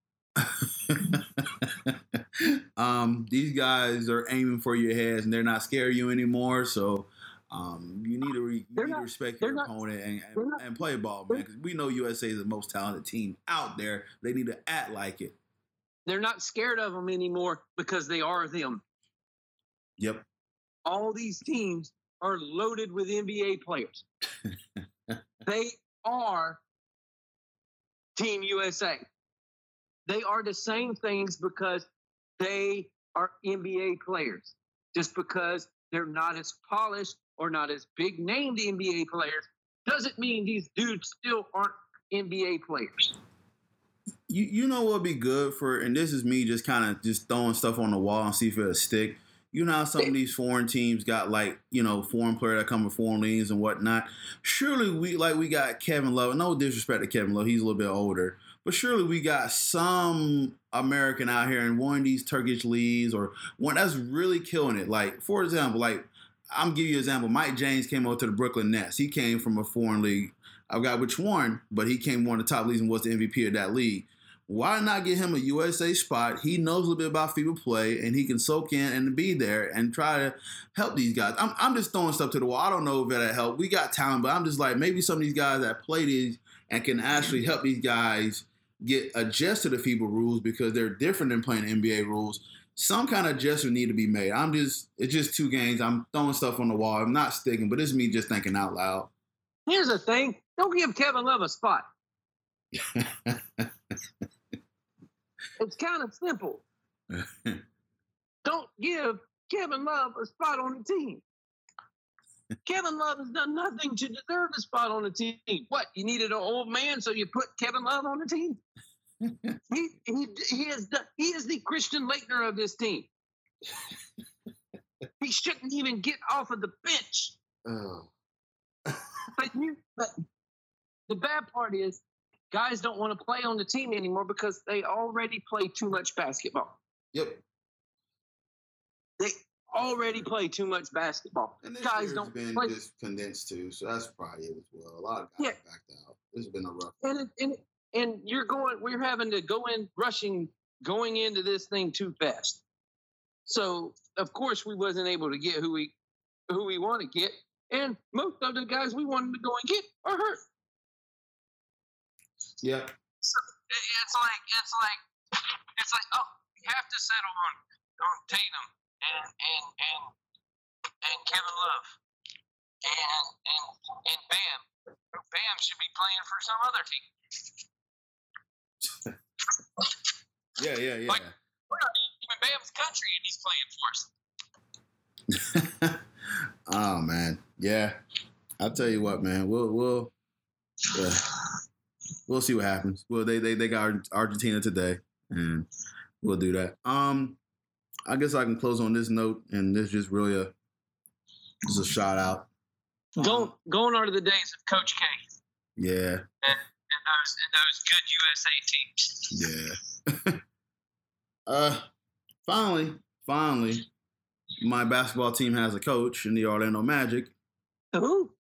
um, these guys are aiming for your heads, and they're not scared of you anymore. So um, you need to re, you need not, to respect your not, opponent and, and, not, and play ball, man. Because we know U S A is the most talented team out there. They need to act like it. They're not scared of them anymore because they are them. Yep. All these teams are loaded with N B A players. They are Team U S A. They are the same things because they are N B A players. Just because they're not as polished or not as big named N B A players doesn't mean these dudes still aren't N B A players. You you know what would be good for, and this is me just kind of just throwing stuff on the wall and see if it'll stick. You know how some of these foreign teams got like, you know, foreign players that come from foreign leagues and whatnot. Surely we, like we got Kevin Love. No disrespect to Kevin Love. He's a little bit older. But surely we got some American out here in one of these Turkish leagues or one that's really killing it. Like, for example, like, I'm giving you an example. Mike James came over to the Brooklyn Nets. He came from a foreign league. I've got which one, but he came one of the top leagues and was the M V P of that league. Why not get him a U S A spot? He knows a little bit about FIBA play, and he can soak in and be there and try to help these guys. I'm, I'm just throwing stuff to the wall. I don't know if that'll help. We got talent, but I'm just like, maybe some of these guys that play these and can actually help these guys get adjust to the FIBA rules because they're different than playing N B A rules. Some kind of adjustment need to be made. I'm just, it's just two games. I'm throwing stuff on the wall. I'm not sticking, but it's me just thinking out loud. Here's the thing. Don't give Kevin Love a spot. It's kind of simple. Don't give Kevin Love a spot on the team. Kevin Love has done nothing to deserve a spot on the team. What, you needed an old man, so you put Kevin Love on the team? he, he, he, is the, he is the Christian Laettner of this team. He shouldn't even get off of the bench. Oh. but you, but the bad part is, guys don't want to play on the team anymore because they already play too much basketball. Yep. They already play too much basketball. And this guys year's don't been play. just condensed too, so that's probably it as well. A lot of guys Yeah. backed out. This has been a rough. And, it, and and you're going. We're having to go in rushing, going into this thing too fast. So of course we wasn't able to get who we who we want to get, and most of the guys we wanted to go and get are hurt. Yep. So it's like it's like it's like oh, we have to settle on on Tatum and and and and Kevin Love and and and Bam. Bam should be playing for some other team. Yeah, yeah, yeah. Like, we're not even Bam's country, and he's playing for us. Oh man, yeah. I'll tell you what, man. We'll we'll uh, we'll see what happens. Well, they they they got Argentina today, and we'll do that. Um, I guess I can close on this note, and this is just really a just a shout out. Going Um, going on to the days of Coach K yeah, and, and those and those good U S A teams. yeah. uh, finally, finally, my basketball team has a coach in the Orlando Magic. Who?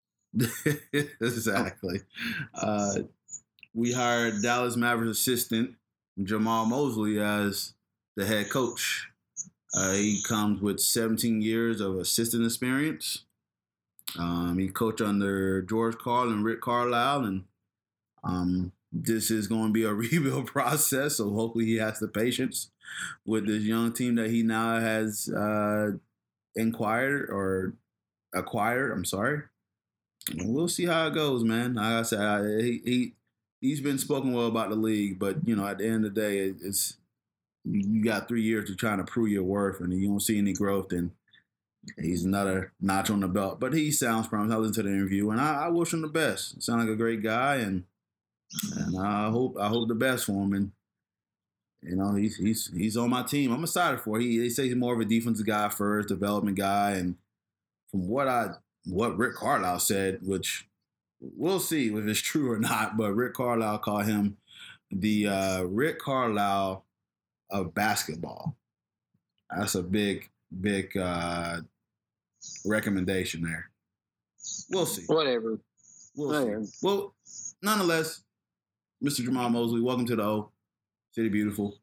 Exactly. Uh, we hired Dallas Mavericks assistant Jamal Mosley as the head coach. Uh, he comes with seventeen years of assistant experience. Um, he coached under George Karl and Rick Carlisle, and um, this is going to be a rebuild process. So hopefully he has the patience with this young team that he now has uh, inquired or acquired. I'm sorry. And we'll see how it goes, man. Like I said, I, he, he he's been spoken well about the league, but you know, at the end of the day, it, it's you got three years to try to prove your worth, and you don't see any growth, then he's another notch on the belt. But he sounds promising. I listened to the interview, and I, I wish him the best. He sounds like a great guy, and and I hope I hope the best for him. And you know, he's he's he's on my team. I'm excited for it. He they say he's more of a defensive guy first, development guy, and from what I what Rick Carlisle said, which we'll see if it's true or not, but Rick Carlisle called him the uh, Rick Carlisle of basketball. That's a big, big uh, recommendation there. We'll see. Whatever. We'll Whatever. see. Well, nonetheless, Mister Jamal Mosley, welcome to the O. City Beautiful.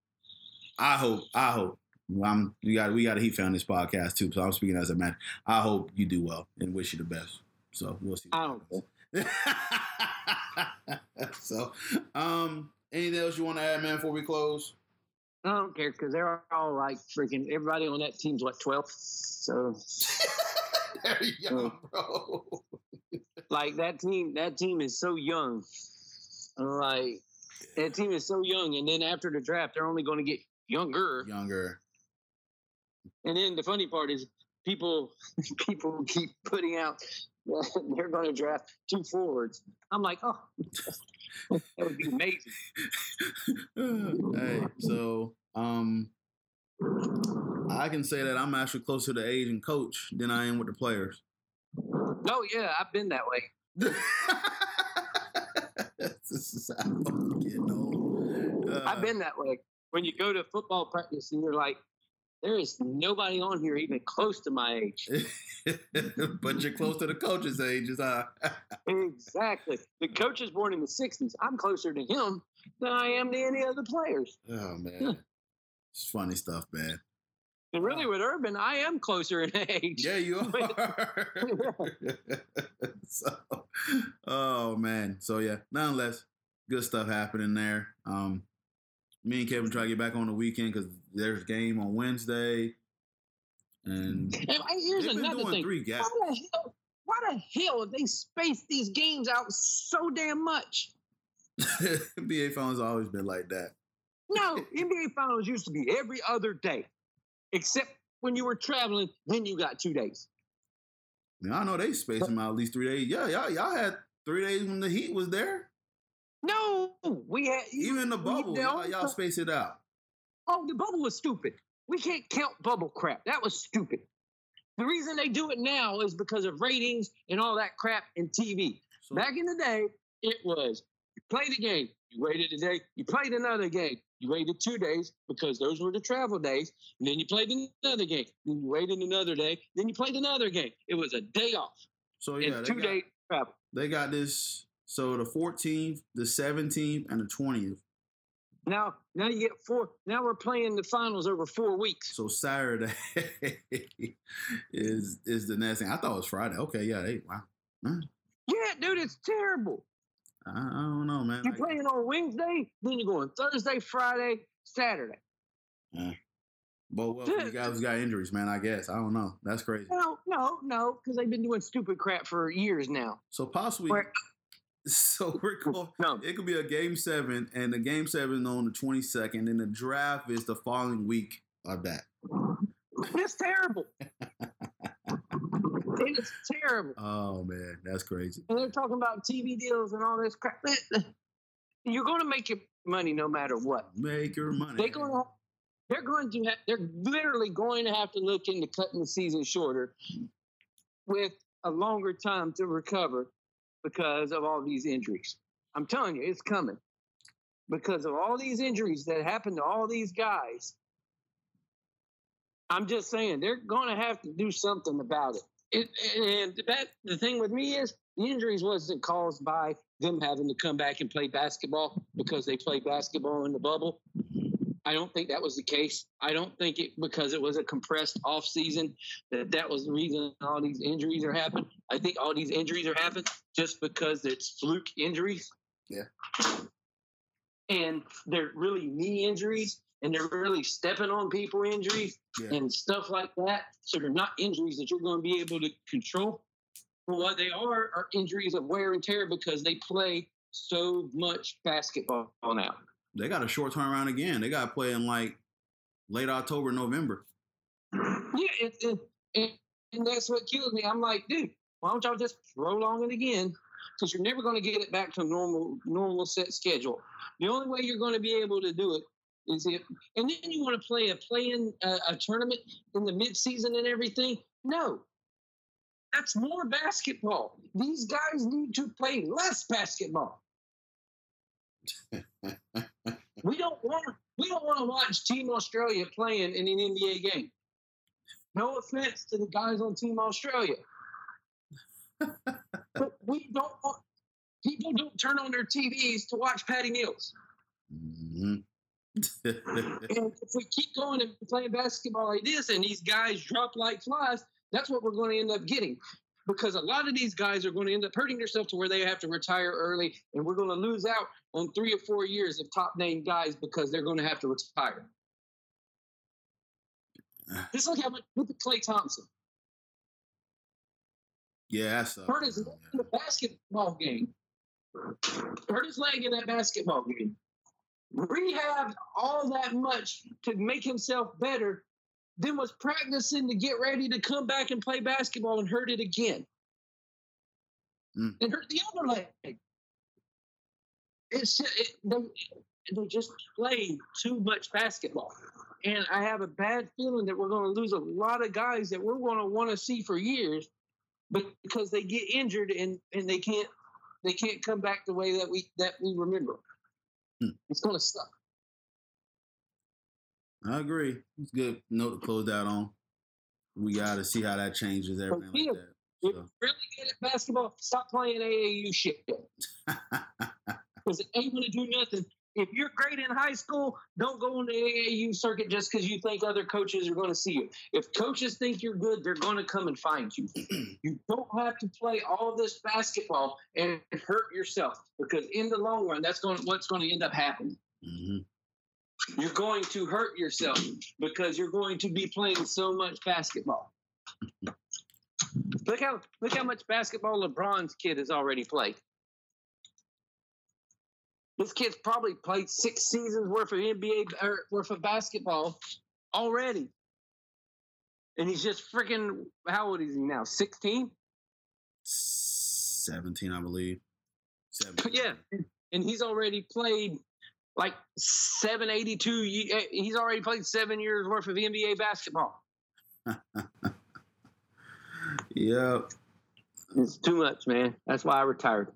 I hope, I hope. I'm, we got we got a Heat fan on this podcast too, so I'm speaking as a man. I hope you do well and wish you the best. So we'll see. I don't care. So, um, anything else you want to add, man, before we close? I don't care because they're all like freaking everybody on that team's what twelve. So There you go, bro. like that team, that team is so young. Like that team is so young, and then after the draft, they're only going to get younger. Younger. And then the funny part is people people keep putting out they're going to draft two forwards. I'm like, oh, that would be amazing. Hey, so um, I can say that I'm actually closer to age and coach than I am with the players. Oh yeah, I've been that way. This is how I'm getting old. Uh, I've been that way. When you go to football practice and you're like, there is nobody on here even close to my age. But you're close to the coach's ages, huh? Exactly. The coach is born in the sixties. I'm closer to him than I am to any other players. Oh, man. It's funny stuff, man. And really with Urban, I am closer in age. Yeah, you are. So, oh, man. So, yeah, nonetheless, good stuff happening there. Um, me and Kevin try to get back on the weekend because there's a game on Wednesday. And And here's they've been another doing thing. three gaps. Why the hell? Why the hell have they spaced these games out so damn much? N B A fans always been like that. No, N B A finals used to be every other day, except when you were traveling. Then you got two days. I mean, I know they spaced them out at least three days. Yeah, y'all, y'all had three days when the Heat was there. No, we had Even in the we- bubble, the y'all, only y'all time- spaced it out. Oh, the bubble was stupid. We can't count bubble crap. That was stupid. The reason they do it now is because of ratings and all that crap and T V. So, back in the day, it was you played a game, you waited a day, you played another game, you waited two days because those were the travel days, and then you played another game, then you waited another day, then you played another game. It was a day off. So yeah, and two got, days travel. They got this. So the fourteenth, the seventeenth, and the twentieth. Now, now you get four. Now we're playing the finals over four weeks. So Saturday is is the next thing. I thought it was Friday. Okay, yeah. They, wow. Huh? Yeah, dude, it's terrible. I, I don't know, man. You're playing on Wednesday, then you're going Thursday, Friday, Saturday. Yeah. But well, you guys got injuries, man. I guess I don't know. That's crazy. No, no, no, because they've been doing stupid crap for years now. So possibly. Where, So we're going, no. It could be a game seven, and the game seven on the twenty-second, and the draft is the following week of that. It's terrible. It's terrible. Oh, man, that's crazy. And they're talking about T V deals and all this crap. You're going to make your money no matter what. Make your money. They're going to, they're going to have, they're literally going to have to look into cutting the season shorter with a longer time to recover. Because of all these injuries. I'm telling you, it's coming. Because of all these injuries that happen to all these guys, I'm just saying, they're going to have to do something about it. it and that, the thing with me is, the injuries wasn't caused by them having to come back and play basketball because they played basketball in the bubble. I don't think that was the case. I don't think it because it was a compressed off season that that was the reason all these injuries are happening. I think all these injuries are happening just because it's fluke injuries. Yeah. And they're really knee injuries and they're really stepping on people injuries yeah. and stuff like that. So they're not injuries that you're going to be able to control. But what they are are injuries of wear and tear because they play so much basketball now. They got a short turnaround again. They got to play in like late October, November. Yeah, it, it, it, and that's what kills me. I'm like, dude, why don't y'all just prolong it again? Because you're never going to get it back to a normal, normal set schedule. The only way you're going to be able to do it is if, and then you want to play a play-in uh, a tournament in the midseason and everything. No, that's more basketball. These guys need to play less basketball. we don't want we don't want to watch Team Australia playing in an N B A game. No offense to the guys on Team Australia, but we don't want people don't turn on their T Vs to watch Patty Mills. Mm-hmm. And if we keep going and playing basketball like this, and these guys drop like flies, that's what we're going to end up getting. Because a lot of these guys are going to end up hurting themselves to where they have to retire early, and we're going to lose out on three or four years of top-name guys because they're going to have to retire. Just look how much with Klay Thompson. Yeah, that's uh, hurt his leg in the basketball game. Hurt his leg in that basketball game. Rehabbed all that much to make himself better. Then was practicing to get ready to come back and play basketball and hurt it again. Mm. And hurt the other leg. It's it, they, they just play too much basketball. And I have a bad feeling that we're going to lose a lot of guys that we're going to want to see for years because they get injured and, and they can't they can't come back the way that we that we remember. Mm. It's going to suck. I agree. It's a good note to close out on. We got to see how that changes everything like that. So. If you're really good at basketball, stop playing A A U shit. Because it ain't going to do nothing. If you're great in high school, don't go on the A A U circuit just because you think other coaches are going to see you. If coaches think you're good, they're going to come and find you. You don't have to play all this basketball and hurt yourself because in the long run, that's going what's going to end up happening. Mm-hmm. You're going to hurt yourself because you're going to be playing so much basketball. Look how look how much basketball LeBron's kid has already played. This kid's probably played six seasons worth of N B A or worth of basketball already. And he's just freaking, how old is he now? sixteen? seventeen, I believe. seventeen. Yeah. And he's already played like seven eighty-two. He's already played seven years worth of N B A basketball. Yep. It's too much, man. That's why I retired.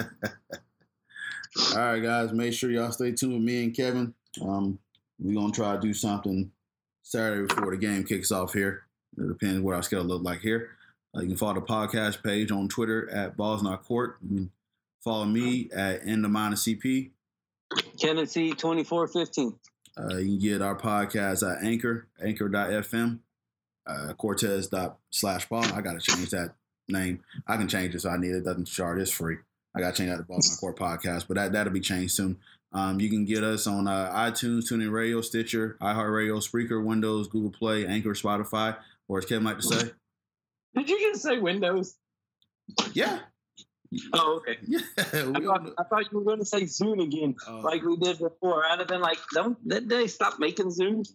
All right, guys. Make sure y'all stay tuned with me and Kevin. Um, we're going to try to do something Saturday before the game kicks off here. It depends what our schedule look like here. Uh, you can follow the podcast page on Twitter at Balls Not Court. You can follow me at End of Minus C P. Kevin C twenty-four fifteen. Uh, you can get our podcast at Anchor, anchor dot f m, uh, Cortez dot slash ball. I got to change that name. I can change it so I need it. It doesn't charge. It's free. I got to change that to Balls Not Court podcast, but that, that'll be changed soon. Um, you can get us on uh, iTunes, TuneIn Radio, Stitcher, iHeartRadio, Spreaker, Windows, Google Play, Anchor, Spotify, or as Kevin like to say. Did you just say Windows? Yeah. Oh, okay. Yeah. I thought, I thought you were going to say Zoom again, uh, like we did before. I'd have been like, don't did they stop making Zooms?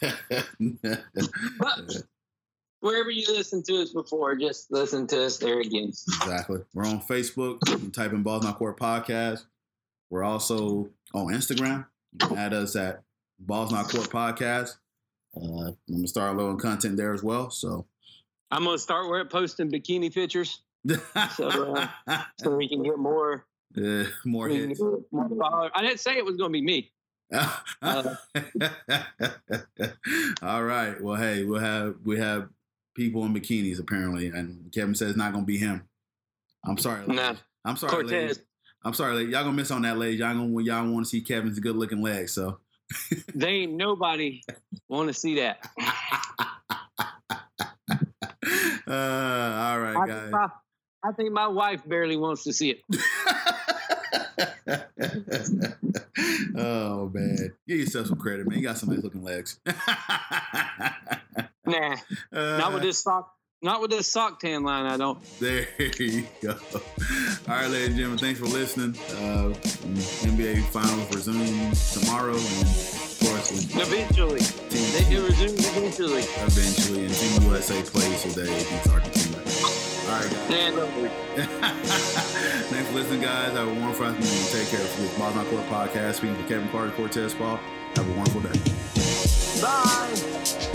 But wherever you listened to us before, just listen to us there again. Exactly. We're on Facebook. You can type in Balls Not Court Podcast. We're also on Instagram. You can add us at Balls Not Court Podcast. Uh, I'm going to start loading content there as well. So I'm going to start we're posting bikini pictures. so, uh, so we can get more, uh, more hits. More followers. I didn't say it was going to be me. uh, All right. Well, hey, we'll have we have people in bikinis apparently, and Kevin says it's not going to be him. I'm sorry. No. Nah. I'm sorry, Cortez. ladies. I'm sorry, ladies. Y'all gonna miss on that, ladies. Y'all gonna y'all want to see Kevin's good looking legs. So they ain't nobody want to see that. uh, all right, I guys. Think my, I think my wife barely wants to see it. Oh man, give yourself some credit, man. You got some nice looking legs. Nah, uh, not with this sock. Not with this sock tan line. I don't. There you go. All right, ladies and gentlemen, thanks for listening. Uh, N B A Finals resume tomorrow, and of course, eventually team, they do resume eventually. Eventually, and Team U S A plays today against Argentina. All right, guys. Yeah, no. Thanks for listening, guys. Have a wonderful afternoon. Take care. This is Balls Not Court Podcast. Speaking to Kevin Carter, Cortez Paul. Have a wonderful day. Bye.